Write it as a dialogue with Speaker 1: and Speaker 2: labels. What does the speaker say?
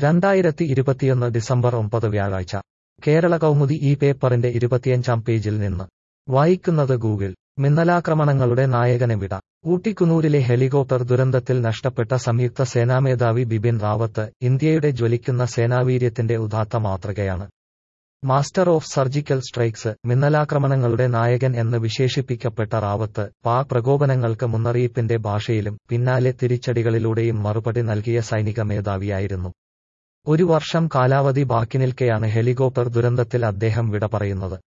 Speaker 1: 2021 December 9 വ്യാഴാഴ്ച കേരള കൗമുദി ഈ പേപ്പറിന്റെ 25-ാം പേജിൽ നിന്ന് വായിക്കുന്നത് ഗൂഗിൾ. മിന്നലാക്രമണങ്ങളുടെ നായകനെ വിട. ഊട്ടിക്കുന്നൂരിലെ ഹെലികോപ്റ്റർ ദുരന്തത്തിൽ നഷ്ടപ്പെട്ട സംയുക്ത സേനാമേധാവി ബിപിൻ റാവത്ത് ഇന്ത്യയുടെ ജ്വലിക്കുന്ന സേനാവീര്യത്തിന്റെ ഉദാത്ത മാതൃകയാണ്. മാസ്റ്റർ ഓഫ് സർജിക്കൽ സ്ട്രൈക്സ്, മിന്നലാക്രമണങ്ങളുടെ നായകൻ എന്ന് വിശേഷിപ്പിക്കപ്പെട്ട റാവത്ത് പാക് പ്രകോപനങ്ങൾക്ക് മുന്നറിയിപ്പിന്റെ ഭാഷയിലും പിന്നാലെ തിരിച്ചടികളിലൂടെയും മറുപടി നൽകിയ സൈനിക മേധാവിയായിരുന്നു. 1 വർഷം കാലാവധി ബാക്കി നിൽക്കെയാണ് ഹെലികോപ്റ്റർ ദുരന്തത്തിൽ അദ്ദേഹം വിട പറയുന്നത്.